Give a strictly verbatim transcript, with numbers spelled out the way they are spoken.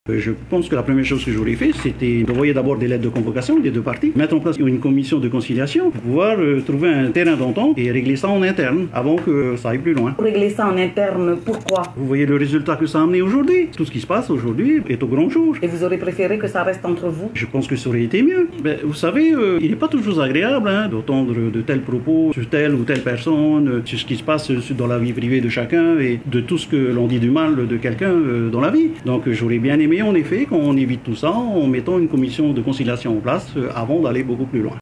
Je pense que la première chose que j'aurais fait, c'était d'envoyer d'abord des lettres de convocation des deux parties, mettre en place une commission de conciliation pour pouvoir euh, trouver un terrain d'entente et régler ça en interne avant que ça aille plus loin. Régler ça en interne, pourquoi? Vous voyez le résultat que ça a amené aujourd'hui. Tout ce qui se passe aujourd'hui est au grand jour. Et vous aurez préféré que ça reste entre vous? Je pense que ça aurait été mieux. Ben, vous savez, euh, il n'est pas toujours agréable hein, d'entendre de tels propos sur telle ou telle personne, euh, sur ce qui se passe euh, dans la vie privée de chacun et de tout ce que l'on dit du mal de quelqu'un euh, dans la vie. Donc euh, j'aurais bien aimé en effet qu'on évite tout ça en mettant une commission de conciliation en place euh, avant d'aller beaucoup plus loin.